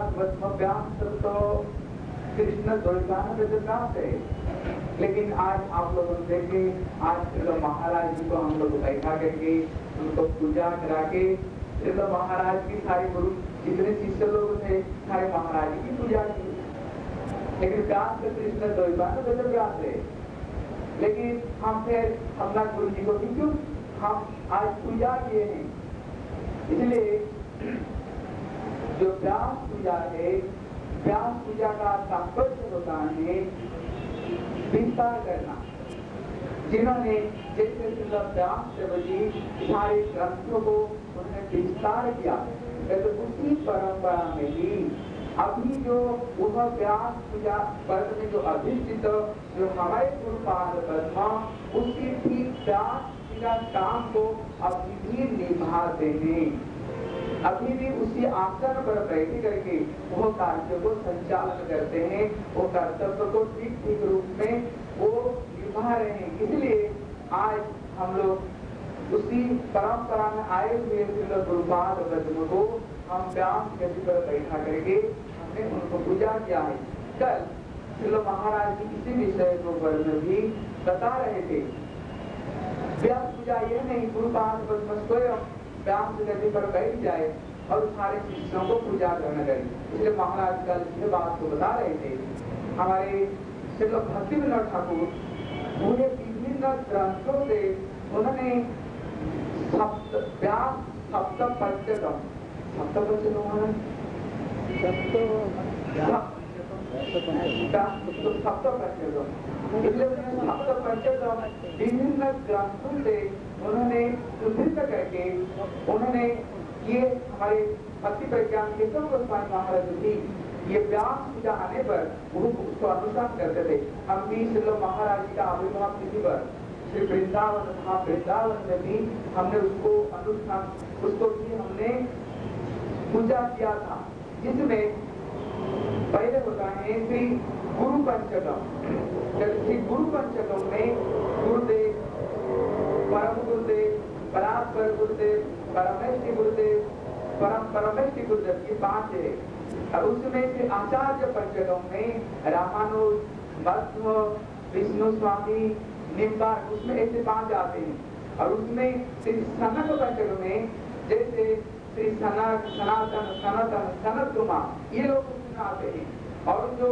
व्यास तो कृष्ण द्वैतान व्यास है। लेकिन आज आप लोगों ने देखे, आज श्रील महाराज जी को हम लोग बैठा करके उनको पूजा करा के श्रील महाराज की सारे गुरु जितने शिष्य लोग थे सारे महाराज जी की पूजा की। लेकिन व्यास तो कृष्ण द्वैतान व्यास है। लेकिन हम फिर अपना गुरु जी को क्यों हम आज पूजा किए हैं। इसलिए जो व्यास पूजा है, व्यास पूजा का तात्पर्य होता है विस्तार करना। जिन्होंने जैसे व्यास देव जी सारे ग्रंथों को उन्होंने विस्तार किया, तो उसी परंपरा में ही अभी जो वह व्यास पूजा पर्व में जो अधिष्ठित जो हमारे गुरुपाद पद्मा उसी ठीक व्यास पूजा काम को अभी भी निभाते हैं। अभी भी उसी आसन पर बैठ करके वो कार्य को संचालन करते हैं, वो कर्तव्य को ठीक ठीक रूप में वो निभा रहे हैं। इसलिए आज हम लोग उसी परंपरा में आए हुए गुरुपाद पद्म को हम व्यास गति पर बैठा करके हमने उनको पूजा किया है। कल श्रील महाराज जी इसी विषय को में भी बता रहे थे। व्यास पूजा ये नहीं गुरुपाद पद्म स्वयं व्यास गति पर बैठ जाए और सारे शिष्यों को पूजा करना करें। इसलिए महाराज कल इस बात को बता रहे थे। हमारे श्री भक्ति विनोद ठाकुर पूरे विभिन्न ग्रंथों से उन्होंने व्यास सप्त पंचतम विभिन्न ग्रंथों से उन्होंने उद्धृत करके उन्होंने ये हमारे भक्ति प्रज्ञान केशव गोस्वामी महाराज जी ये व्यास पूजा आने पर वो उसको अनुसरण करते थे। हम भी श्री महाराज जी का आविर्भाव तिथि पर श्री वृंदावन था, वृंदावन में भी हमने उसको अनुष्ठान उसको भी हमने पूजा किया था, जिसमें पहले होता है श्री गुरु पंचकम। श्री गुरु पंचकम में गुरुदेव, परम गुरुदेव, परात्पर गुरुदेव, परमेष्टि गुरुदेव, परम परमेष्टि गुरुदेव ये 5 है। और उसमें से आचार्य पंचकम में रामानुज, मध्व, विष्णु स्वामी, निम्बार्क उसमें ऐसे 5 आते हैं। और उसमें श्री सनक पंचकम में जैसे श्री सनक, सनातन, सनातन, सनत कुमार ये लोग उसमें आते हैं। और जो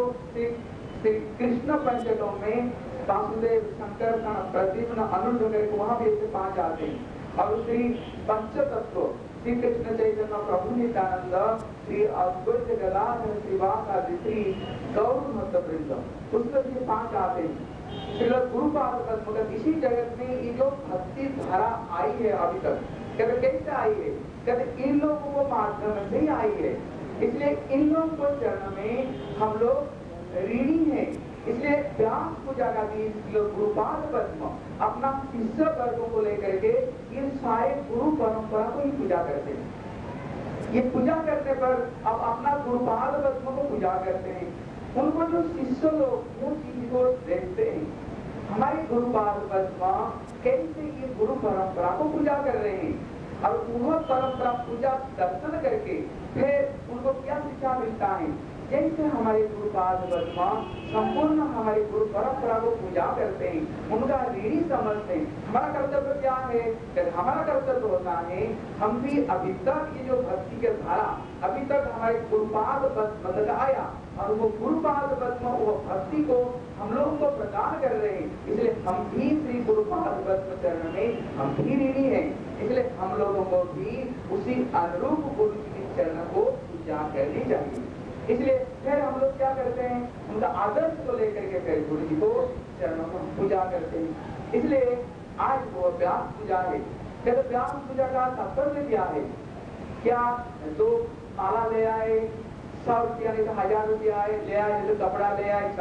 श्री कृष्ण पंचकम में वासुदेव, शंकर, प्रद्युम्न, अनुज वहां भी ऐसे 5 आते हैं। और श्री पंचतत्व श्री कृष्ण चैतन्य प्रभु नित्यानंद, श्री अद्वैत गदाधर श्रीवासादि श्री गौर भक्त वृंद उसमें भी 5 आते हैं। श्री गुरुपाद पद्म इसी जगत में ये जो भक्ति धारा आई है अभी तक, कहते कैसे आई है, कहते इन लोगों को माध्यम से ही आई है। इसलिए इन लोगों को चरण में हम लोग ऋणी है। इसलिए व्यास पूजा का भी गुरुपाद पद्म अपना शिष्य वर्गों को लेकर के ये सारे गुरु परंपरा को ही पूजा करते हैं। ये पूजा करने पर अब अपना गुरुपाद पद्म को पूजा करते हैं। उनको जो शिष्य लोग वो चीज को देखते हैं, हमारे गुरुपाद पद्म कैसे ये गुरु परंपरा को पूजा कर रहे हैं। और वह परंपरा पूजा दर्शन करके फिर उनको क्या शिक्षा मिलता है, जैसे हमारे गुरुपाद पद्म संपूर्ण हमारे गुरु परंपरा को पूजा करते हैं, उनका ऋणी समझते हैं। हमारा कर्तव्य क्या है, हमारा कर्तव्य होता है हम भी अभी तक ये जो भक्ति के धारा अभी तक हमारे गुरुपाद पद्म तक आया और वो गुरुपाद पद्म वो भक्ति को हम लोगों को प्रदान कर रहे हैं। इसलिए हम भी श्री गुरुपाद पद्म चरण में हम भी ऋणी हैं। इसलिए हम लोगों को भी उसी अनुरूप गुरु जी के चरण को पूजा करनी चाहिए। इसलिए फिर हम लोग क्या करते हैं, उनका आदर्श को लेकर के फिर गुरु जी को चरणों को पूजा करते हैं। इसलिए आज वो व्यास पूजा है। जब व्यास पूजा का तात्पर्य क्या है, क्या 2 माला ले आए, 100 रुपया नहीं तो 1000 रुपया आए ले आए, तो कपड़ा ले आए,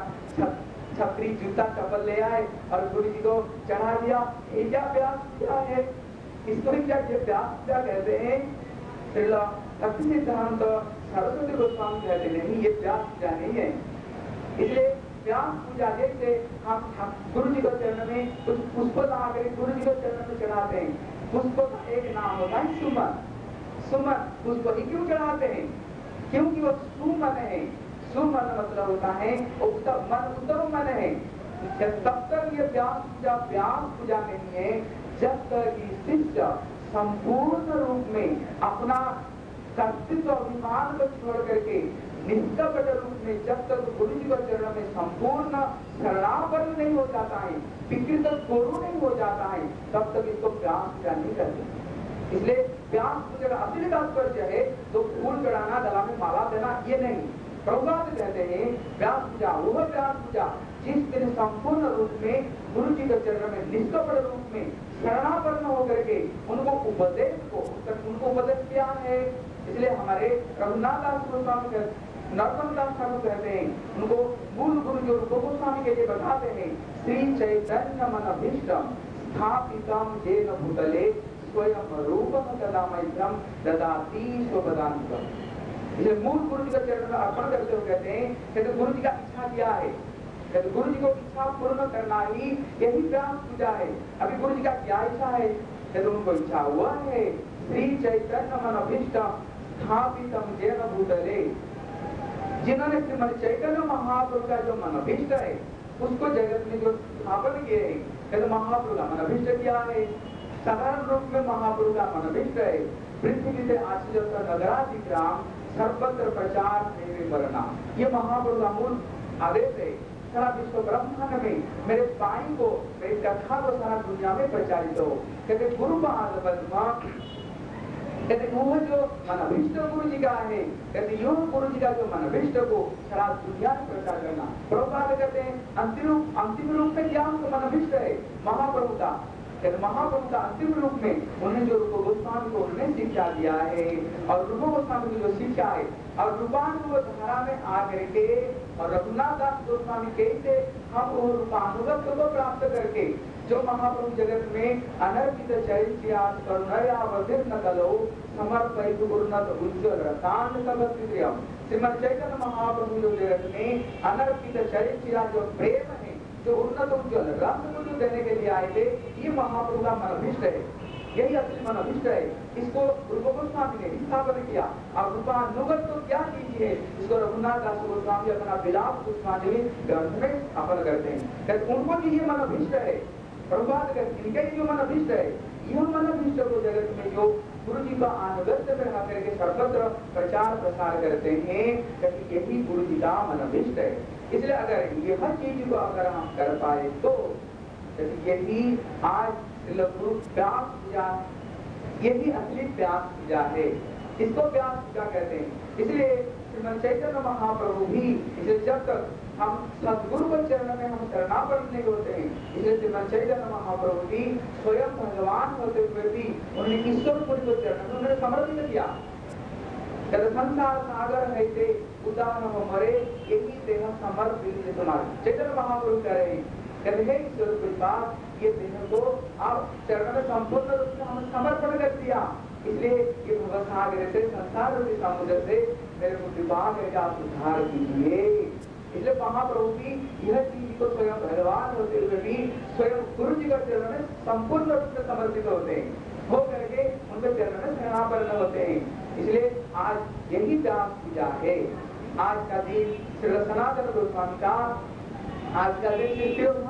छतरी, जूता, चप्पल ले आए और गुरु जी को चढ़ा दिया, ये क्या व्यास पूजा है। इसको ही क्या व्यास पूजा कहते हैं। श्रीला भक्ति सिद्धांत सरस्वती गोस्वामी कहते नहीं, ये व्यास पूजा नहीं है। इसलिए व्यास पूजा जैसे हम गुरु जी को चरण में कुछ पुष्प ला कर गुरु जी को चरण में चढ़ाते हैं। पुष्प का एक नाम होता है सुमन। सुमन पुष्प ही क्यों चढ़ाते हैं, क्योंकि वो सुमन है। सुमन मतलब होता है उत्तम मन है। तब तक ये व्यास पूजा नहीं है जब तक शिष्य संपूर्ण रूप में अपना कर्तृत्व अभिमान को छोड़ करके निष्कपट रूप में जब तक गुरु जी के चरण में संपूर्ण शरणापन्न नहीं हो जाता है, विकृत गुरु नहीं हो जाता है, तब तक इसको व्यास पूजा नहीं करते। इसलिए व्यास पूजा का असली तात्पर्य है तो फूल चढ़ाना, गला में माला देना, ये नहीं। प्रभुपाद कहते हैं व्यास पूजा वह व्यास पूजा जिस दिन संपूर्ण रूप में गुरु जी के चरण में निष्कपट रूप में शरणापन्न होकर के उनको उपदेश किया है। इसलिए हमारे रघुनाथ दास गोस्वामी नरोत्तम दास ठाकुर कहते हैं, उनको मूल गुरु जो रूप गोस्वामी के लिए बताते हैं, श्री चैतन्य मन अभीष्टम स्थापितम जेन भूतले स्वयं रूपम कदामयम ददाति स्वपदान्तं। इसलिए मूल गुरु जी का चरण में अर्पण करते हुए कहते हैं कि गुरु जी का इच्छा क्या है, कहते गुरु जी को इच्छा पूर्ण करना ही यही व्यास पूजा है। अभी गुरु जी का क्या इच्छा है, कहते उनको इच्छा हुआ है श्री चैतन्य मन अभीष्टम स्थापितम जेन भूतले, जिन्होंने श्रीमद चैतन्य महाप्रभु का जो मन अभीष्ट है उसको जगत में जो स्थापन किए हैं, कहते महाप्रभु का मन अभीष्ट क्या है। साधारण रूप में महाप्रभु का मन अभीष्ट है पृथ्वी से आश्चर्य नगराधिग्राम सर्वत्र प्रचार मेरे वरना, ये महाप्रभु का मूल आदेश है। सारा विश्व ब्रह्मांड में मेरे वाणी को, मेरी कथा को सारा दुनिया में प्रचारित हो। कहते गुरु कहते वो जो मनअभीष्ट गुरु जी का है, कहते यो गुरु जी का जो मनअभीष्ट को सारा दुनिया में प्रचार करना। प्रभुपाद कहते हैं अंतिम रूप में क्या उनको मनअभीष्ट है महाप्रभु का, कहते महाप्रभु का अंतिम रूप में उन्हें जो रूप गोस्वामी को उन्हें शिक्षा दिया है और रूप गोस्वामी की जो शिक्षा है और रूपानुगत धारा में आकर के और रघुनाथ दास गोस्वामी कैसे हम वो रूपानुगत को प्राप्त करके जो महाप्रभु जगत में अनर्पित चरित्या करुणया वर्धित कलो समर्पित गुरुनाथ उज्ज्वल रतान कवत्रियम। श्रीमद चैतन्य महाप्रभु जो जगत में अनर्पित चरित्या जो प्रेम है, जो उन्नत उज्ज्वल रत्न को जो देने के लिए आए थे, ये महाप्रभु का मनअभीष्ट है, यही असली मनअभीष्ट है। इसको रूप गोस्वामी ने स्थापन किया और रूपानुगत तो क्या कीजिए, इसको रघुनाथ दास गोस्वामी अपना विलाप पुष्पांजलि ग्रंथ में स्थापन करते हैं। उनको भी ये मनअभीष्ट है। प्रभुपाद इनका जो मनअभीष्ट है, यह मनअभीष्ट को जगत में जो गुरु जी का अनुगत्य में आकर के सर्वत्र प्रचार प्रसार करते हैं, यही गुरु जी का मनअभीष्ट है। इसलिए अगर ये हर चीज को अगर हम कर पाए तो यही आज गुरु व्यास पूजा, यही असली व्यास पूजा है, इसको व्यास पूजा कहते हैं। इसलिए श्रीमद चैतन्य महाप्रभु भी, इसलिए जब तक हम सदगुरु के चरण में हम शरणापन्न नहीं होते हैं, इसलिए श्रीमद चैतन्य महाप्रभु भी स्वयं भगवान होते हुए भी उन्होंने ईश्वरपुरी के चरण में उन्होंने समर्पित किया। संसार सागर है से उदाहरण हमारे यही देह समर्पित तुम्हारे चैतन्य महाप्रभु कह रहे हैं, कहते हैं ईश्वर के पास ये देह को आप चरण में संपूर्ण रूप से हम समर्पण कर दिया। इसलिए ये भवसागर से संसार रूपी समुद्र से मेरे को कृपा करके आप उद्धार कीजिए। इसलिए महाप्रभु भी यह चीज को स्वयं भगवान होते हुए भी स्वयं गुरु जी का चरण में संपूर्ण रूप से समर्पित होते हैं, हो करके उनके चरण में शरणापन्न होते हैं। इसलिए आज यही व्यास पूजा है। आज का दिन श्री सनातन गोस्वामी का, आज का दिन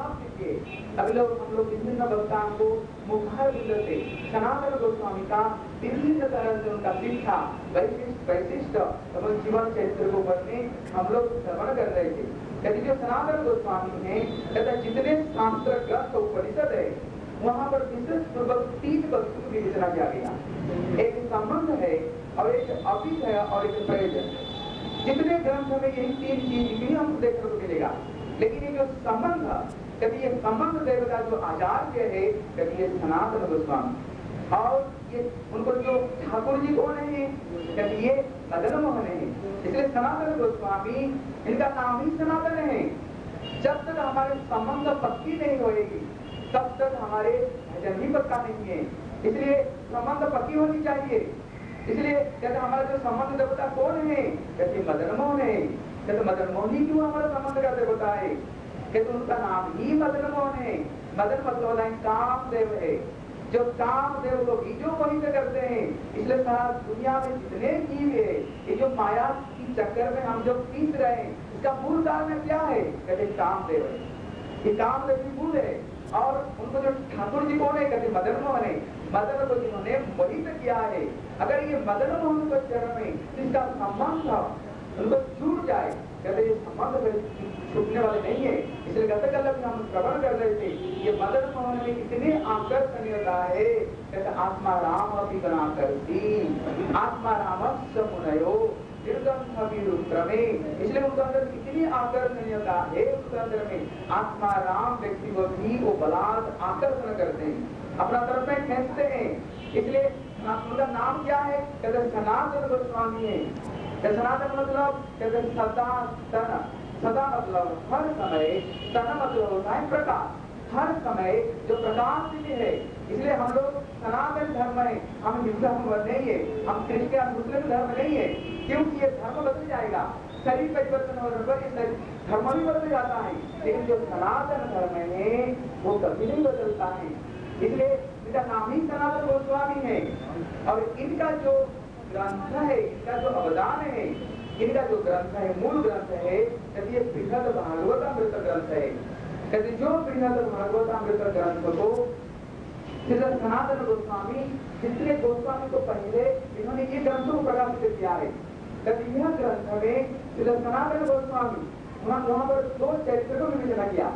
अभी लोग हम लोग विभिन्न वक्ताओं को मुखार से सनातन गोस्वामी का विभिन्न तरह से उनका शिक्षा वैशिष्ट एवं जीवन चरित्र को पढ़ने हम लोग श्रवण कर रहे थे। कहते जो सनातन गोस्वामी है, कहते जितने शास्त्र ग्रंथ उपनिषद है वहाँ पर विशेष पूर्वक 3 वस्तु की विवेचना किया गया। एक संबंध है और एक अपित है और एक प्रयोजन। जितने ग्रंथ में यही 3 चीज भी हमको देखने को मिलेगा, लेकिन ये जो संबंध, कभी ये संबंध देवता जो आचार्य है, कभी ये सनातन गोस्वामी और ये उनको जो ठाकुर जी कौन है, कभी ये मदन मोहन है। इसलिए सनातन गोस्वामी, इनका नाम ही सनातन है। जब तक हमारे संबंध पक्की नहीं होएगी तब तक हमारे भजन ही पक्का नहीं है। इसलिए संबंध पक्की होनी चाहिए। इसलिए कहते हमारा जो संबंध देवता कौन है, कहते मदन मोहन है। कहते मदन मोहन ही क्यों हमारा संबंध का देवता है, कहते उनका नाम ही मदन मोहन है। मदन मतलब कामदेव है। जो कामदेव लोग जो वही से करते हैं। इसलिए सारा दुनिया में जितने जीव है, ये जो माया की चक्कर में हम जो पीस रहे हैं, इसका मूल कारण क्या है? कहते कामदेव है। ये कामदेव ही मूल है। और उनको जो ठाकुर जी कौन है? कहते मदन मोहन है। मदन को जिन्होंने मोहित किया है, अगर ये मदन मोहन को जन्म में इसका संबंध था उनको छूट जाए, कहते ये संबंध छूटने वाले नहीं है। इसलिए गत कल हम श्रवण कर रहे थे, ये मदन मोहन में इतनी आकर्षणीयता है। कहते आत्मा राम अभी बना करती, आत्मा राम समुनयो इसलिए उनके अंदर कितनी आकर्षणीयता है। उसके अंदर में आत्मा राम व्यक्ति को भी वो बलात् आकर्षण करते हैं, अपना तरफ में खींचते हैं। इसलिए उनका नाम क्या है? कहते सनातन गोस्वामी है। सनातन मतलब कहते सदा तन, सदा मतलब हर समय, तन मतलब होता है प्रकाश, हर समय जो प्रकाश है। इसलिए हम लोग सनातन धर्म है, हम हिंदू धर्म नहीं है, हम क्रिश्चियन मुस्लिम धर्म नहीं है, क्योंकि ये धर्म बदल जाएगा, शरीर परिवर्तन होने पर ये धर्म भी बदल जाता है। लेकिन जो सनातन धर्म है वो कभी नहीं बदलता है। इसलिए इनका नाम ही सनातन गोस्वामी है। और इनका जो ग्रंथ है, इनका जो अवदान है, इनका जो ग्रंथ है, मूल ग्रंथ है, ये बृहद भागवतामृत ग्रंथ है। कहते जो बृहद भागवतामृत ग्रंथ को सनातन गोस्वामी, जितने गोस्वामी को पहले इन्होंने ये ग्रंथों को प्रकाशित किया है। कहते यह ग्रंथ में सनातन गोस्वामी वहाँ पर दो चरित्र को विवेचना किया।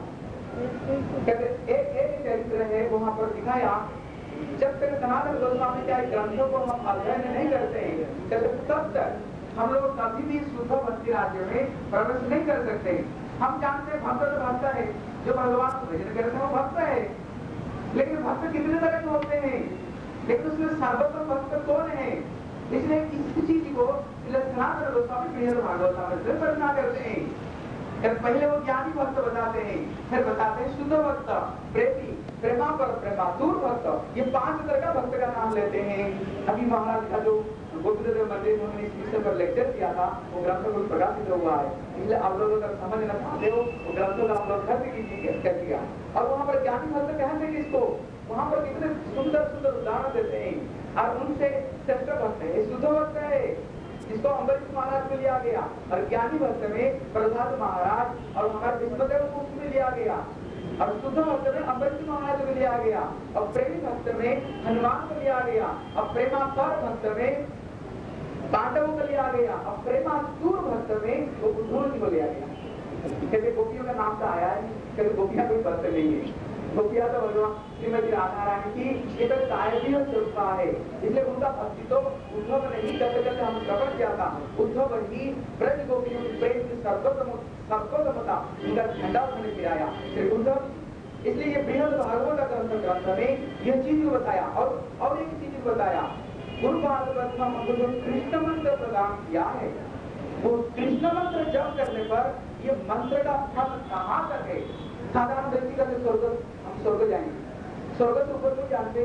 कहते एक चरित्र है वहाँ पर दिखाया, जब तक सनातन गोस्वामी के ग्रंथों को हम अध्ययन नहीं करते हैं, तब तक हम लोग कभी भी शुद्ध भक्ति राज्य में प्रवेश नहीं कर सकते। हम जानते हैं भक्त तो भक्त है, जो भगवान को भजन करते हैं वो भक्त है। लेकिन भक्त कितने तरह के होते हैं, लेकिन उसमें सर्वोत्तम भक्त कौन है? इसलिए इस चीज को सनातन गोस्वामी बृहद भागवतामृत में वर्णना करते हैं। पहले वो ज्ञानी भक्त बताते हैं, फिर बताते हैं शुद्ध भक्त, प्रेमी, प्रेमापर, प्रेमातुर भक्त। ये 5 तरह का भक्त का नाम लेते हैं। अभी महाराज का जो गोविंद देव मंदिर में उन्होंने इस विषय पर लेक्चर किया था, वो ग्रंथ को प्रकाशित हुआ है। इसलिए आप लोग अगर समझ न पाते हो वो ग्रंथों का आप लोग खर्च कीजिए कर दिया। और वहाँ पर ज्ञानी भक्त कहते हैं किसको, वहाँ पर कितने सुंदर सुंदर उदाहरण देते हैं। और उनसे श्रेष्ठ भक्त है, शुद्ध भक्त है, जिसको अम्बरीश महाराज को लिया गया। और ज्ञानी भक्त में प्रहलाद महाराज और हमारे विष्णुदेव को उसमें लिया गया। और शुद्ध भक्त में अम्बरीश महाराज को लिया गया। और प्रेमी भक्त में हनुमान को लिया गया। और प्रेमापर भक्त में पांडवों को लिया गया। और प्रेमातुर भक्त में वो उद्धव जी को लिया गया। कहते गोपियों का नाम तो आया है, कहते गोपियां कोई भक्त नहीं है। गोपियां तो भगवान श्रीमती राधा रानी की ये तो कायदी स्वरूपा है। इसलिए उनका भक्ति तो उद्धव नहीं, करते करते हम श्रवण किया था, उद्धव ही ब्रज गोपियों की प्रेम की सर्वोत्तमता उनका झंडा उन्होंने गिराया, श्री उद्धव। इसलिए ये बृहद भागवत ग्रंथ में यह चीज बताया। और एक चीज बताया, गुरु भागवत में हमको जो कृष्ण मंत्र प्रदान किया है, वो कृष्ण मंत्र जप करने पर ये मंत्र का फल कहाँ तक है? साधारण व्यक्ति का स्वर्ग, हम स्वर्ग जाएंगे, स्वर्ग से ऊपर तो जानते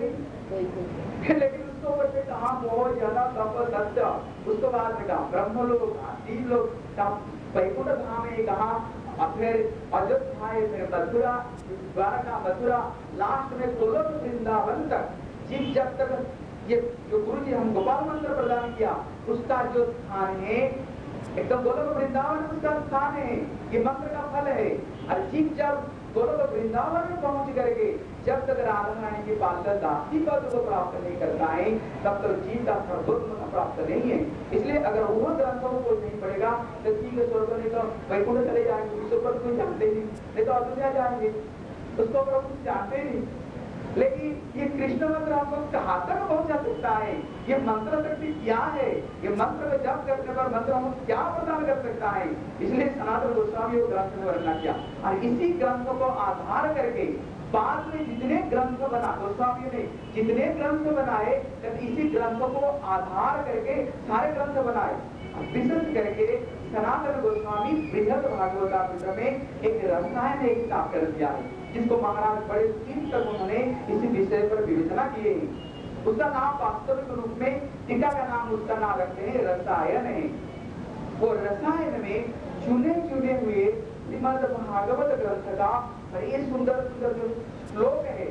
ही, लेकिन उसको ऊपर से कहा मोह ज्यादा तप सत्य, उसको बाद में कहा ब्रह्मलोक, दीवलोक, वैकुंठ धाम है कहा, फिर अयोध्या है, फिर मथुरा, द्वारका मथुरा, लास्ट में गोलोक वृंदावन तक। जिस जब तक ये जो गुरु जी हम गोपाल मंत्र प्रदान किया, उसका जो स्थान है एकदम गोलोक वृंदावन उसका स्थान है, ये मंत्र का फल है। और जीव जब गोलोक वृंदावन में पहुंच करके जब तक राधा रानी के पास दासी पद को प्राप्त नहीं करता है, तब तक जीव का सर्वोत्तम प्राप्त नहीं है। इसलिए अगर वो ग्रंथों को कोई नहीं पढ़ेगा तो जीव के स्वर्ग नहीं तो वैकुंठ चले जाएंगे, उसके ऊपर कोई जानते नहीं तो अयोध्या जाएंगे, उसको ऊपर कुछ जानते नहीं। लेकिन ये कृष्ण मंत्र आपको कहाँ तक पहुंचा सकता है? ये मंत्र शक्ति क्या है? ये मंत्र में जप करने पर मंत्र हमको क्या प्रदान कर सकता है? इसलिए सनातन गोस्वामी ग्रंथ में वर्णना किया। और इसी ग्रंथ को आधार करके बाद में जितने ग्रंथ बना, गोस्वामी ने जितने ग्रंथ बनाए, इसी ग्रंथों को आधार करके सारे ग्रंथ बनाए। विशेष करके सनातन गोस्वामी बृहद भागवतामृत में एक रसायन एक स्थापित कर दिया है, जिसको महाराज बड़े दिन तक उन्होंने इसी विषय पर विवेचना किए हैं। उसका नाम वास्तविक रूप में टीका का नाम उसका नाम रखते हैं रसायन है। वो रसायन में चुने चुने हुए श्रीमद् भागवत ग्रंथ का बड़े सुंदर सुंदर जो श्लोक है,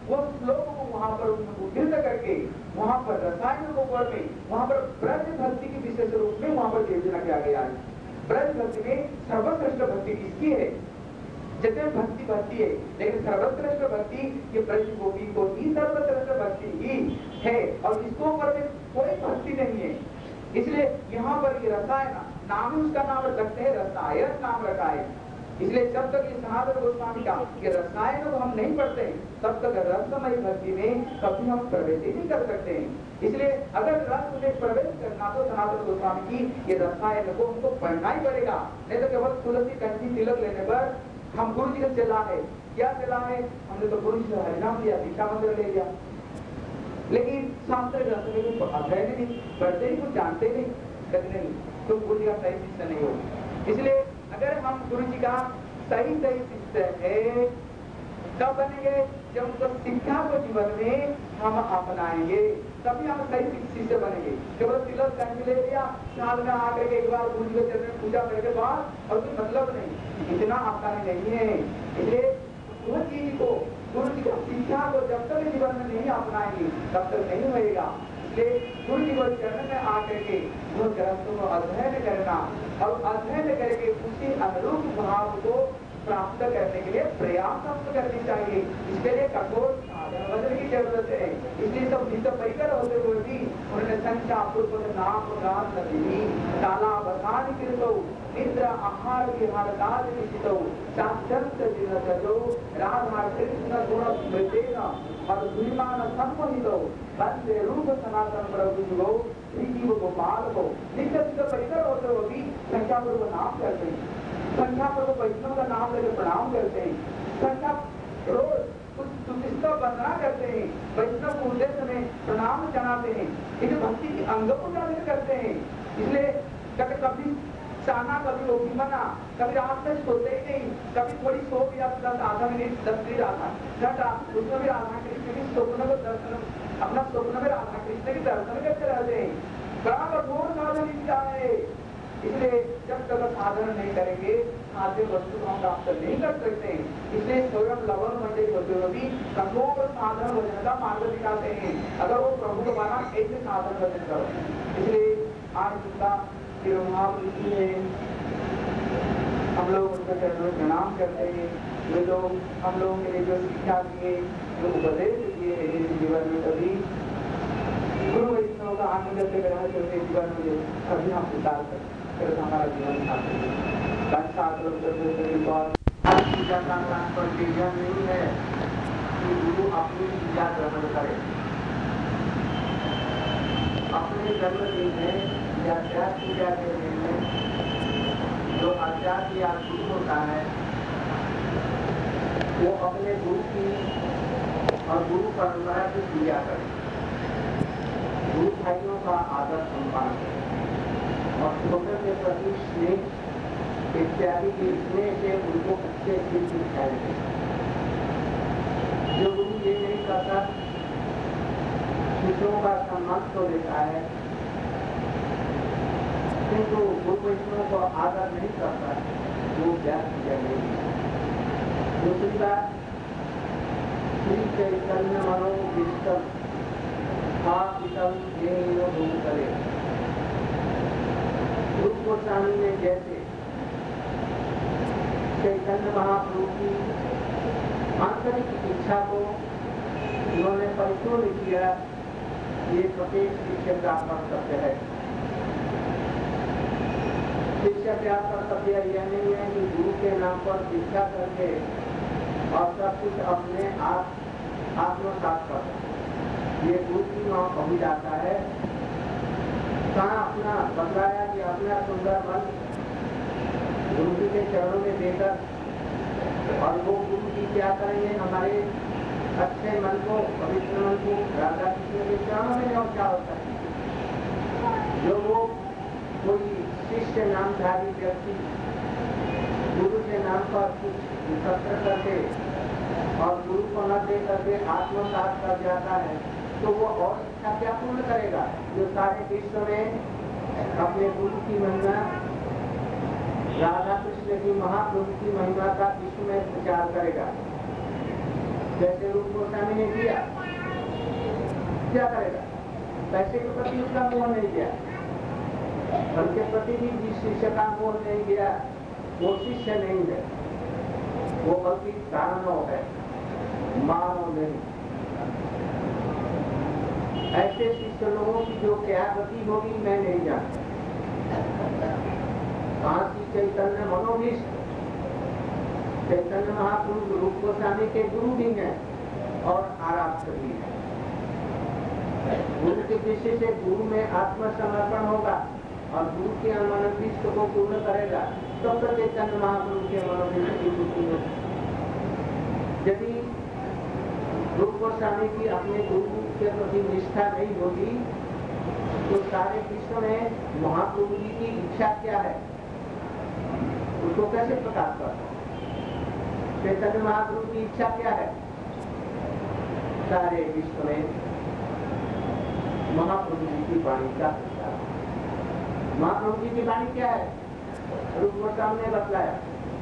वो श्लोक को वहां पर उद्धृत करके वहां पर रसायन को वर्ग में वहां पर ब्रज भक्ति की विशेष रूप में वहां पर योजना किया गया है। ब्रज भक्ति में सर्वश्रेष्ठ भक्ति किसकी है? जैसे भक्ति भक्ति है, लेकिन सर्वश्रेष्ठ भक्ति ये ब्रज गोपी को ही सर्वश्रेष्ठ भक्ति ही है और इसको ऊपर में कोई भक्ति नहीं है। इसलिए यहाँ पर ये रसायन नाम ही उसका नाम रखते हैं, रसायन नाम रखा है। इसलिए जब तक ये सनातन गोस्वामी का ये रसायन को हम नहीं पढ़ते तब तक रसमयी भक्ति में कभी हम प्रवेश ही नहीं कर सकते हैं। इसलिए अगर रस में प्रवेश करना तो सनातन गोस्वामी की ये रसायन को हमको पढ़ना ही पड़ेगा, नहीं तो केवल तुलसी कंठी तिलक लेने पर हम गुरु जी का चला है, क्या चला है? हमने तो गुरु जी से हरिनाम लिया, दीक्षा मंत्र ले लिया, लेकिन शास्त्र ग्रंथ में कुछ अध्ययन नहीं करते ही, कुछ जानते नहीं, कहते नहीं तो गुरु जी का सही शिष्य नहीं हो। इसलिए अगर हम गुरु जी का सही शिष्य है तब बनेंगे जब उनको शिक्षा को जीवन में हम अपनाएंगे, तभी हम सही शिष्य बनेंगे। केवल तिलक कंठ ले लिया, साल में आकर के एक बार गुरु जी के चरण में पूजा करने के बाद और कोई मतलब नहीं, इतना आसान नहीं है। इसलिए वह चीज को गुरु जी की शिक्षा को जब तक जीवन में नहीं अपनाएंगे तब तक नहीं होएगा। इसलिए गुरु जी को चरण में आकर के वो ग्रंथों को अध्ययन करना और अध्ययन करके उसी अनुरूप भाव को प्राप्त करने के लिए प्रयास हमको करनी चाहिए। इसके लिए कठोर साधन भजन की जरूरत है। इसलिए सब नित्य परिकर होते हुए भी उन्होंने संख्या पूर्व नाम रात नदी काला बधान कृतो निद्रा आहार विहार काज निश्चितो साक्षात दिन चलो राधा कृष्ण गुण स्मृतेन और दुर्मान सम्मोहितो बंदे रूप सनातन प्रभु जुगो जीव गोपाल को नित्य परिकर होते हुए भी संख्या पूर्व नाम करते हैं, संख्या पर वैष्णव का नाम लेकर प्रणाम करते हैं, संख्या रोज कुछ वंदना करते हैं, वैष्णव को उद्देश्य में प्रणाम चढ़ाते हैं, इसे भक्ति की अंग को जागृत करते हैं। इसलिए कभी चाहना, कभी रोटी बना, कभी रात में सोते ही नहीं, कभी थोड़ी सो गया 10 मिनट घंटा, उसमें भी राधा कृष्ण की स्वप्न को दर्शन, अपना स्वप्न में राधा कृष्ण की दर्शन करते रहते हैं। बड़ा कठोर साधन इनका है। इसलिए जब तक साधन नहीं करेंगे खाद्य वस्तु हम प्राप्त नहीं कर सकते। इसलिए स्वयं लवण मंडल होते हुए भी कठोर साधन भजन का मार्ग दिखाते हैं। अगर वो प्रभु को माना ऐसे साधन भजन करो। इसलिए आज उनका तिरुभाव है, हम लोग उनके चरणों में प्रणाम करते हैं। वे लोग हम लोगों के लिए जो शिक्षा दिए, जो उपदेश दिए है जीवन में, कभी गुरु वैष्णव का आनंद से ग्रहण करते जीवन में कभी हम विचार करते हमारा जीवन पूजा का तात्पर्य यह नहीं है कि गुरु अपनी पूजा ग्रहण करे। अपने जन्मदिन में या व्यास पूजा के दिन में जो आचार्य या गुरु होता है वो अपने गुरु की और गुरु परंपरा की पूजा करे, गुरु भाइयों का आदर सम्मान करे और छोटे के प्रति स्नेह इत्यादि के स्नेह से उनको अच्छे अच्छे शिक्षाएं दें। जो गुरु ये नहीं करता, शिष्यों का सम्मान तो देता है किंतु गुरु वैष्णव को आदर नहीं करता, वो व्यास पूजा नहीं। दूसरी बात, श्री चैतन्य मनो विष्टम स्थापितम येन करे। रूप गोस्वामी ने जैसे चैतन्य महाप्रभु की आंतरिक इच्छा को उन्होंने परिपूर्ण किया, ये प्रत्येक शिष्य का कर्तव्य है। शिष्य का कर्तव्य यह नहीं है कि गुरु के नाम पर शिक्षा करके और सब कुछ अपने आप आत्मसात कर, ये गुरु की मां पहुंच जाता है। कहाँ अपना बतलाया कि अपना सुंदर मन गुरु जी के चरणों में देकर और वो गुरु जी क्या करेंगे, हमारे अच्छे मन को, पवित्र मन को राधा कृष्ण के चरणों में और क्या होता है। जो वो कोई शिष्य नामधारी व्यक्ति गुरु के नाम पर कुछ एकत्र करके और गुरु को न दे करके आत्मसात कर जाता है तो वो और इच्छा क्या पूर्ण करेगा, जो सारे विश्व में अपने गुरु की महिमा, राधा कृष्ण की महाप्रभु की महिमा का विश्व में प्रचार करेगा। जैसे रूप गोस्वामी ने किया, क्या करेगा? पैसे के प्रति उसका मोह नहीं गया, धन के प्रति भी जिस शिष्य का मोह नहीं गया वो शिष्य नहीं है, वो बल्कि कारणों है, मानव नहीं। ऐसे शिष्य लोगों की जो क्या गति होगी मैं नहीं जानता। काशी चैतन्य मनोभीष्ट, चैतन्य महाप्रभु रूप गोस्वामी के गुरु भी हैं और आराध्य भी हैं। गुरु के दृष्टि से गुरु में आत्मसमर्पण होगा और गुरु के मनोभीष्ट को पूर्ण करेगा तब तो चैतन्य महाप्रभु के मनोभीष्ट की पूर्ति होगी। यदि रूप गोस्वामी की अपने गुरु के प्रति निष्ठा नहीं होगी तो सारे विश्व में महाप्रभु जी की इच्छा क्या है उसको कैसे प्रकाश करता? चैतन्य महाप्रभु की इच्छा क्या है? सारे विश्व में महाप्रभु जी की वाणी का प्रचार। महाप्रभु जी की वाणी क्या है? रूप गोस्वामी ने बतलाया,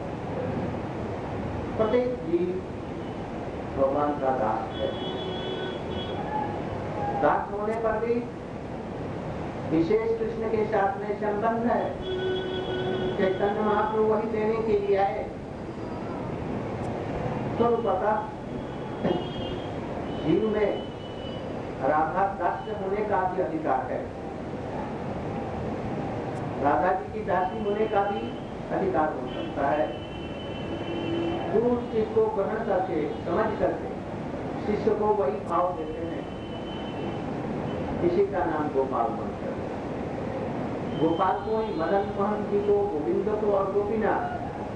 प्रत्येक जीव भगवान का दास है। दास होने पर भी विशेष कृष्ण के साथ में संबंध है। चैतन्य महाप्रभु वही देने के लिए आए। स्वरूपतः जीव में राधा दास होने का भी अधिकार है, राधा जी की दासी होने का भी अधिकार हो सकता है। गुरु उस चीज को ग्रहण करके समझ करके शिष्य को वही भाव देते हैं। इसी का नाम गोपाल मंत्र। गोपाल को ही मदन मोहन जी को, गोविंद को और गोपीनाथ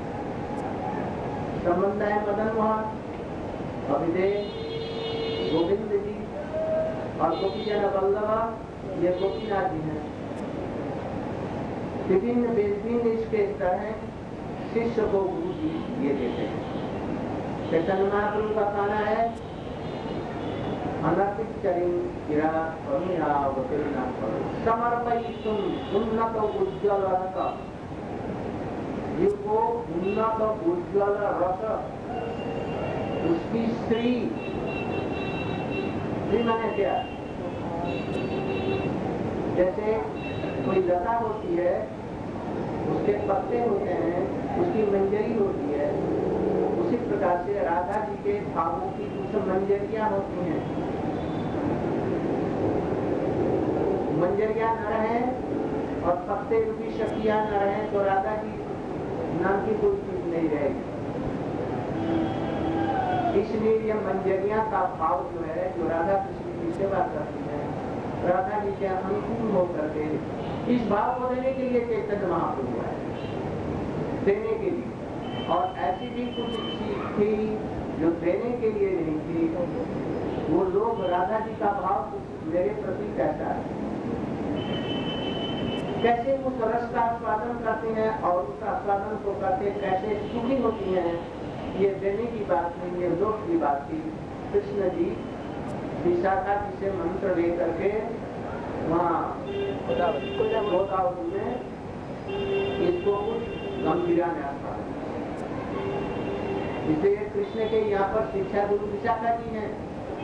संबंध है। मदन मोहन अभिदेव गोविंद जी और गोपीजन वल्लभ ये गोपीनाथ जी हैं। विभिन्न विभिन्न इसके स्तर हैं। शिष्य को गुरु जी ये देते हैं। चैतन्य महाप्रभु का कहना है अनर्पित चरिम गिरा करुणावतीर्णा समर्पयितुम उन्नत उज्ज्वल रस, जिसको उन्नत उज्ज्वल रस उसकी श्री माने क्या? जैसे कोई लता होती है, उसके पत्ते होते हैं, उसकी मंजरी होती है, उसी प्रकार से राधा जी के भावों की कुछ मंजरियां होती हैं। मंजरियां न रहे और पत्ते रूपी शक्तियां न रहे तो राधा जी नाम की कोई चीज नहीं रहेगी। इसलिए यह मंजरियां का भाव जो है, जो राधा कृष्ण की सेवा करती है, राधा जी के अनुकूल होकर के इस भाव को देने के लिए चैतन्य महाप्रभु है, देने के लिए। और ऐसी भी कुछ चीज थी जो देने के लिए नहीं थी। वो लोग राधा जी का भाव मेरे प्रति कैसा है, कैसे उस रस का आस्वादन करते हैं और उस आस्वादन को करके कैसे सुखी होती हैं, ये देने की बात नहीं, ये लोक की बात थी। कृष्ण जी विशाखा जी से मंत्र दे करके वहाँ गोदावरी में इसको कुछ गंभीरा ने आस्वादन, इसलिए कृष्ण के यहाँ पर शिक्षा गुरु विशाखा जी हैं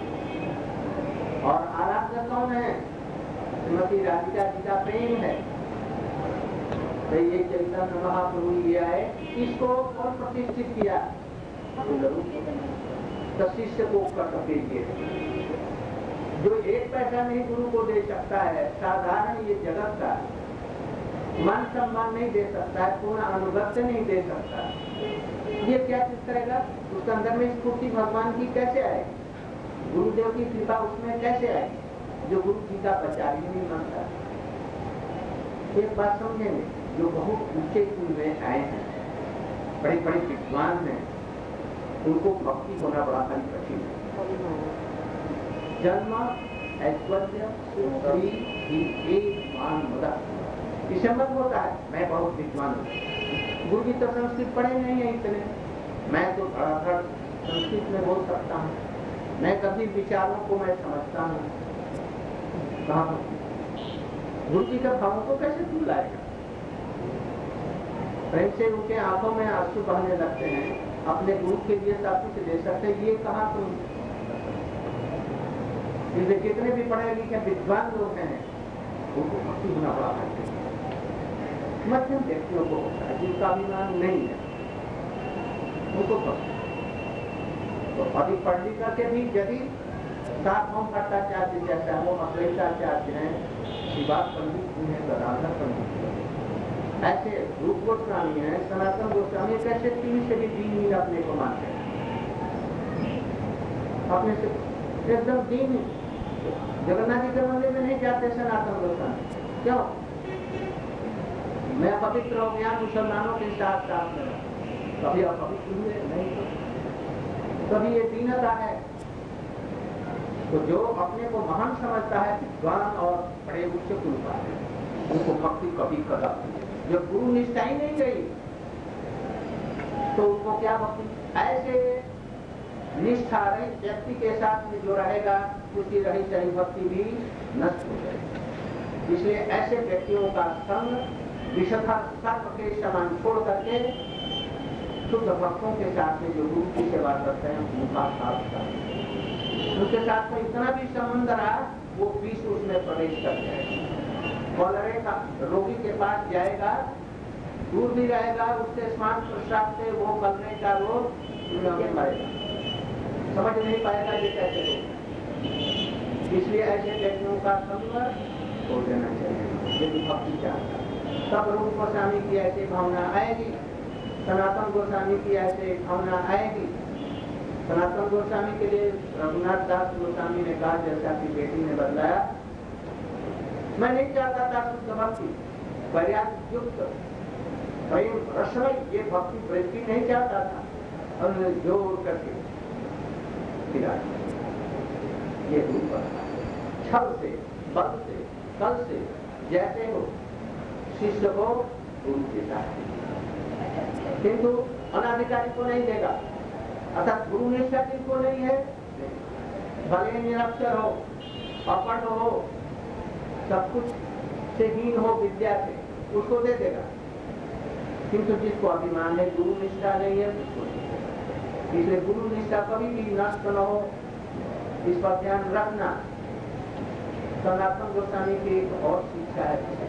और आराध्य कौन है? श्रीमती राधिका जी का प्रेम है। तो ये चैतन्य महाप्रभु ये आए, इसको कौन प्रतिष्ठित किया? तो शिष्य को कर्तव्य किए। जो एक पैसा नहीं गुरु को दे सकता है, साधारण ये जगत का मान सम्मान नहीं दे सकता है, पूर्ण अनुगत्य नहीं दे सकता, ये क्या चीज करेगा? उसके अंदर में स्फूर्ति भगवान की कैसे आएगी? गुरुदेव की कृपा उसमें कैसे आएगी जो गुरु जी का प्रचार ही नहीं मानता? एक बात समझेंगे, जो बहुत ऊंचे कुल में आए हैं, बड़े बड़े विद्वान हैं, उनको भक्ति होना बड़ा कठिन है। जन्म ऐश्वर्य मान मदा संबंध होता है। मैं बहुत विद्वान हूँ, गुरु जी तो संस्कृत पढ़े नहीं है इतने, मैं तो धड़ाधड़ संस्कृत में बोल सकता हूँ, मैं कभी विचारों को मैं समझता हूँ। कहाँ गुरु जी का भावों को कैसे भूल लाएगा? प्रेम से उनके आंखों में आंसू बहने लगते हैं। अपने गुरु के लिए सब कुछ दे सकते, ये कहा तुम? जितने भी पढ़े लिखे विद्वान लोग हैं उनको भक्ति होना बड़ा है। मध्यम व्यक्तियों को होता है जिनका अभिमान नहीं है उनको भक्ति। तो अधिक पढ़ लिख करके भी यदि सार्वभौम भट्टाचार्य जैसा वो अद्वैताचार्य हैं, शिवा पंडित हैं, गदाधर पंडित हैं, ऐसे रूप गोस्वामी हैं, सनातन गोस्वामी, कैसे 3 से भी 3 मील अपने को मानते हैं, अपने से एकदम 3 जगन्नाथ जी के मंदिर में नहीं जाते सनातन गोस्वामी। क्यों? मैं पवित्र हो गया मुसलमानों के साथ साथ में, कभी अपवित्र हुए नहीं, तो कभी ये दीनता है। तो जो अपने को महान समझता है, विद्वान और बड़े उच्च कुल का है, उनको भक्ति कभी कदा, जब गुरु निष्ठा ही नहीं गई तो उनको क्या भक्ति? ऐसे निष्ठा रहित व्यक्ति के साथ में जो रहेगा उसकी रही सही भक्ति भी नष्ट हो जाएगी। इसलिए ऐसे व्यक्तियों का संग विशुद्ध सर्प के समान छोड़ करके शुद्ध भक्तों के साथ में जो गुरु की सेवा करते हैं उनका साथ करें। उनके साथ में इतना भी संबंध रहा वो विष उसमें प्रवेश कर जाएगा। कॉलरे का रोगी के पास जाएगा, दूर भी रहेगा, उससे स्मार्ट प्रसाद से वो कलरे का रोग नहीं पाएगा, समझ नहीं पाएगा ये कैसे हो। इसलिए ऐसे व्यक्तियों का संग छोड़ देना चाहिए यदि भक्ति चाहता है। तब रूप गोस्वामी की ऐसी भावना आएगी, सनातन गोस्वामी की ऐसी भावना आएगी। सनातन गोस्वामी के लिए रघुनाथ दास गोस्वामी ने कहा, जैसा कि बेटी ने बतलाया, मैं नहीं चाहता था शुद्ध भक्ति, पर्याप्त युक्त प्रेम रसमय ये भक्ति वृत्ति नहीं चाहता था, और जोर करके खिला ये छल से, बल से, कल से जैसे हो शिष्य को गुरु देता है, किंतु अनाधिकारी को नहीं देगा। अर्थात गुरु निष्ठा जिनको नहीं है, भले निरक्षर हो, अपढ़ हो, सब कुछ से हीन हो विद्या से, उसको दे देगा, किंतु जिसको अभिमान है गुरु निष्ठा नहीं है उसको नहीं देगा। इसलिए गुरु निष्ठा कभी भी नष्ट न हो, इस पर ध्यान रखना। सनातन गोस्वामी की एक और शिक्षा है,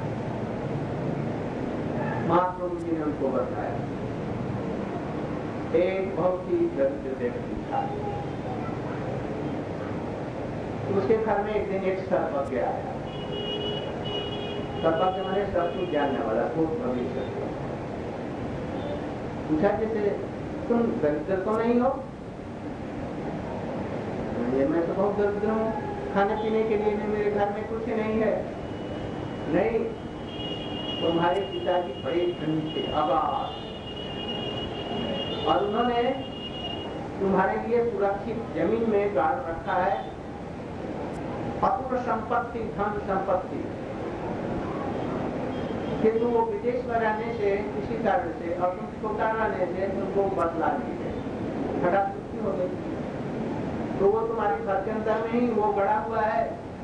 महाप्रभु जी ने उनको बताया। एक बहुत ही दरिद्र व्यक्ति था, उसके घर में एक दिन एक सर्वज्ञ आया। सर्वज्ञ माने सब कुछ जानने वाला, खूब भविष्य। पूछा, जैसे तुम दरिद्र तो नहीं हो? ये मैं तो बहुत दरिद्र हूँ, खाने पीने के लिए मेरे घर में कुछ नहीं है। नहीं, तुम्हारे पिताजी बड़े धनी थे, आबाद, और उन्होंने तुम्हारे लिए सुरक्षित जमीन में गाड़ रखा है अपूर्ण संपत्ति, धन संपत्ति, किंतु वो विदेश में रहने से किसी कारण से और तुम छोटा रहने से तुमको बदला नहीं है, हटा छुट्टी हो गई, तो वो तुम्हारे घर के अंदर में ही वो गड़ा हुआ है।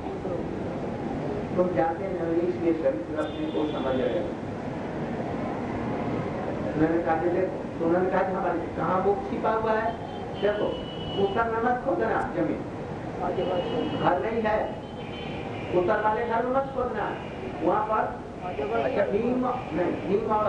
तुम जानते नहीं, इसलिए शरीर रखने को समझ रहे हो। मैंने कहा, देखो, तो उन्होंने कहा हमारे कहाँ वो छिपा हुआ है, देखो ऊपर में मत खोदना, जमीन घर नहीं है, उत्तर वाले घर में मत खोदना, वहाँ पर भीम और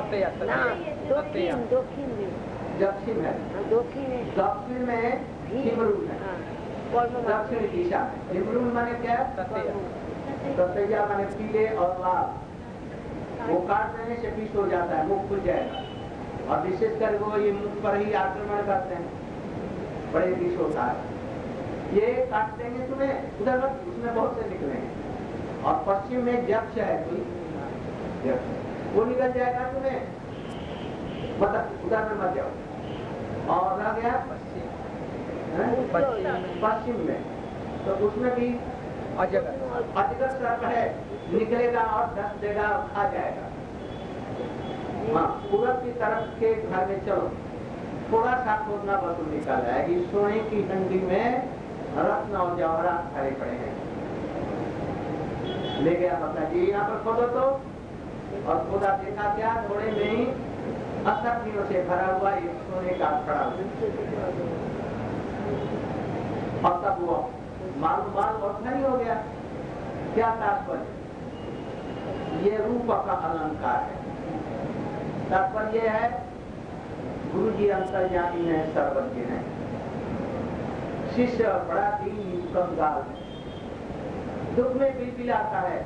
दक्षिण है, दक्षिण में हिमरूल है, दक्षिण दिशा में हिमरूल माने क्या? ततैया माने पीले और लाल, वो काट देने से विष हो जाता है, मुख खुल जाएगा, और विशेष कर वो ये मुख पर ही आक्रमण करते हैं, बड़े विष होता है, ये काट देंगे तुम्हें, उधर मत, उसमें बहुत से निकलेंगे। और पश्चिम में यक्ष है कोई, वो निकल जाएगा तुम्हें, मतलब उधर में मत जाओ। और रह गया पश्चिम में, तो उसमें भी अजगर सर्प है, निकलेगा और धस देगा और खा जाएगा। हाँ, पूरब की तरफ के घर में चलो, थोड़ा सा खोदना बस निकल जाएगी, सोने की हंडी में रत्न और जवाहरात खड़े पड़े हैं। ले गया पता जी, यहाँ पर खोदो तो, और खोदा, देखा क्या, थोड़े में ही असत्यों से भरा हुआ एक सोने का खड़ा, और तब वो मालूम और नहीं हो गया। क्या तात्पर्य? ये रूप का अलंकार है। तात्पर्य है गुरु जी अंतर्यामी है, सर्वज्ञ है, शिष्य बड़ा दीन कंगाल है, दुख में बिलबिलाता है।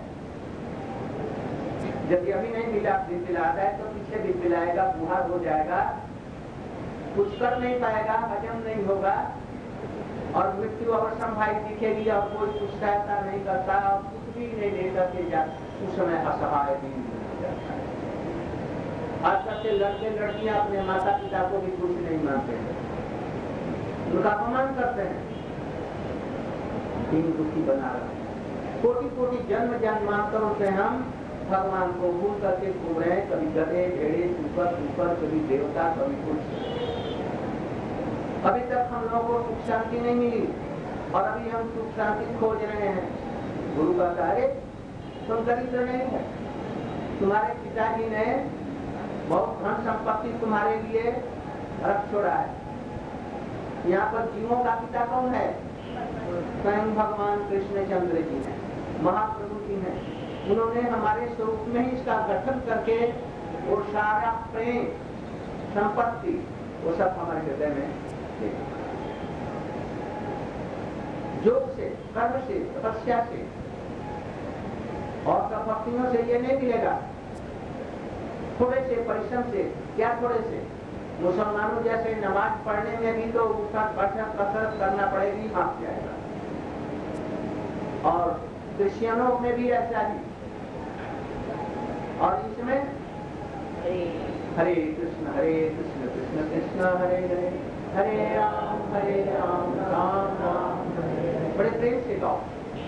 जब अभी नहीं बिलबिलाता है तो पीछे बिलबिलाएगा, बूढ़ा हो जाएगा, कुछ कर नहीं पाएगा, हजम नहीं होगा, और मृत्यु अवश्य भाई दिखेगी और कोई कुछ सहायता नहीं करता और कुछ भी नहीं लेकर के जा, उस समय असहाय दीन हो जाता है। आजकल के लड़के लड़कियां अपने माता पिता को भी कुछ नहीं मानते हैं, उनका अपमान करते हैं, दीन दुखी बना रहे हैं। कोटि कोटि जन्म जन्मांतरों से हम भगवान को भूल करके घूम रहे हैं, कभी गधे भेड़े ऊपर कभी देवता कभी कुछ। अभी तक हम लोगों को सुख शांति नहीं मिली और अभी हम सुख शांति खोज रहे हैं। गुरु का कार्य तुम दरिद्र नहीं है, तुम्हारे पिताजी ने बहुत धन संपत्ति तुम्हारे लिए रख छोड़ा है। यहाँ पर जीवों का पिता कौन है? स्वयं भगवान कृष्णचंद्र जी हैं, महाप्रभु जी हैं। उन्होंने हमारे स्वरूप में ही इसका गठन करके वो सारा प्रेम संपत्ति वो सब हमारे हृदय में योग से, कर्म से, तपस्या से और तपस्वियों से ये नहीं मिलेगा। थोड़े से परिश्रम से, क्या थोड़े से, मुसलमानों जैसे नमाज पढ़ने में भी तो कसरत करना पड़ेगी, माफ जाएगा। और क्रिश्चियनों में भी ऐसा ही। और इसमें हरे कृष्ण कृष्ण कृष्ण हरे हरे, हरे राम राम राम हरे। बड़े प्रेम से गाओ,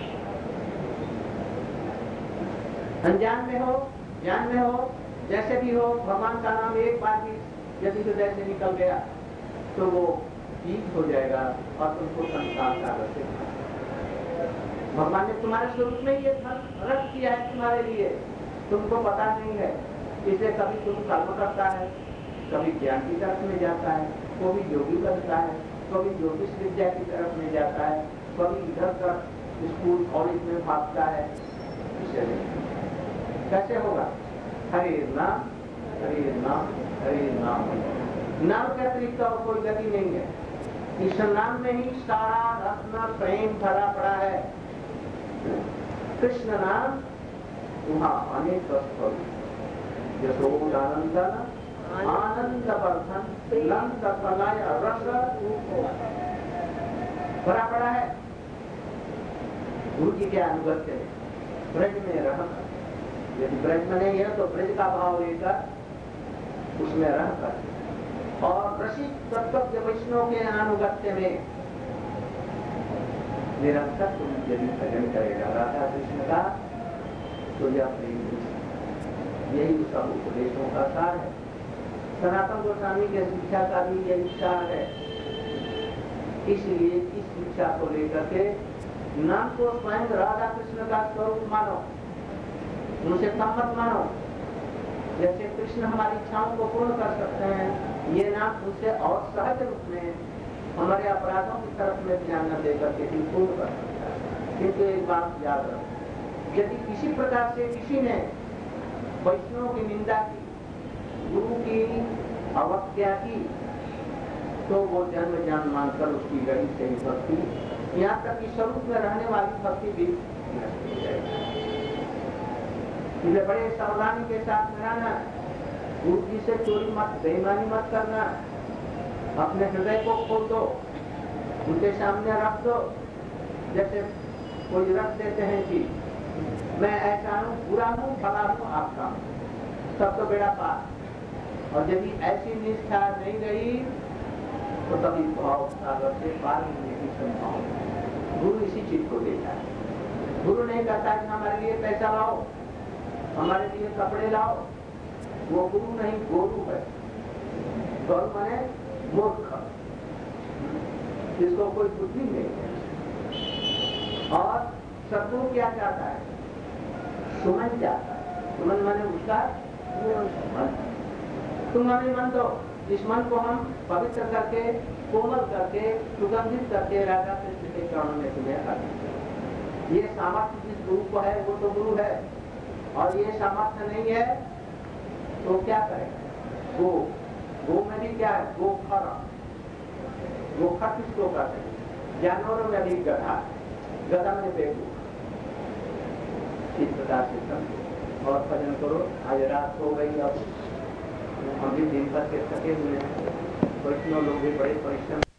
अनजान में हो, ज्ञान में हो, जैसे भी हो, भगवान का नाम एक बार भी यदि हृदय से निकल गया तो वो ठीक हो जाएगा और तुमको संसार सागर से। भगवान ने तुम्हारे स्वरूप में ये धन रख किया है तुम्हारे लिए, तुमको पता नहीं है। इसे कभी तुम कर्म करता है, कभी ज्ञान की तरफ में जाता है, कभी योगी बनता है, कभी ज्योतिष विद्या की तरफ में जाता है, कभी इधर का स्कूल कॉलेज में भागता है। इसे कैसे होगा? हरे नाम हरे नाम हरे नाम, नाम के अतिरिक्त और कोई गति नहीं है। इस नाम में ही सारा रत्न प्रेम भरा पड़ा है। कृष्ण नाम वहाँ अनेक यशोदानंदन आनंद वर्धन नंद प्रलय रस भरा पड़ा है। गुरु जी के अनुगत्य ब्रज में रह, यदि ब्रज में नहीं है तो ब्रज का भाव लेकर उसमें रहकर और रसिक तत्व वैष्णव के अनुगत्य में निरंतर तुम यदि भजन करेगा राधा कृष्ण का तो यह प्रेम, यही सब उपदेशों का सार है। सनातन गोस्वामी के शिक्षा का भी यही सार है। इसलिए इस शिक्षा को लेकर के नाम को स्वयं राधा कृष्ण का स्वरूप मानो, उनसे कम मत मानो। जैसे कृष्ण हमारी इच्छाओं को पूर्ण कर सकते हैं, ये नाम उनसे और सहज रूप में हमारे अपराधों की तरफ में ध्यान न देकर के पूर्ण कर सकता है। किंतु एक बात याद रखो, यदि किसी प्रकार से किसी ने वैष्णव की निंदा की, गुरु की अवज्ञा की, तो वो जन्म जान मानकर उसकी गई से ही भक्ति, यहाँ तक कि स्वरूप में रहने वाली भक्ति भी नष्ट हो जाएगी। इसलिए बड़े सावधानी के साथ में रहना, गुरु जी से चोरी मत, बेईमानी मत करना, अपने हृदय को खोल दो, उनके सामने रख दो। जैसे कोई रख देते हैं कि मैं ऐसा हूँ, बुरा हूँ, भला हूँ, आपका हूँ, तब तो बेड़ा पार। और यदि ऐसी निष्ठा नहीं रही तो तभी भाव सागर से पार होने की संभावना। गुरु इसी चीज को देता है। गुरु नहीं कहता कि हमारे लिए पैसा लाओ, हमारे लिए कपड़े लाओ, वो गुरु नहीं, गोरु है। गौर माने मूर्ख, जिसको कोई बुद्धि नहीं है। और सदगुरु क्या चाहता है? सुमन चाहता है। सुमन माने उसका तुम हमें मन दो। इस मन को हम पवित्र करके, कोमल करके, सुगंधित करके राधा कृष्ण के चरणों में तुम्हें अर्पित करें। ये सामर्थ्य जिस गुरु को है वो तो गुरु है, और ये सामर्थ्य नहीं है तो क्या करें। गो में भी क्या है, गोखर किसको कहते हैं, जानवरों में भी गधा में बेगू। इस प्रकार से समझो और भजन करो। आज रात हो गई, अब हम भी दिन भर के थके हुए हैं, वैष्णव लोग भी बड़े परिश्रम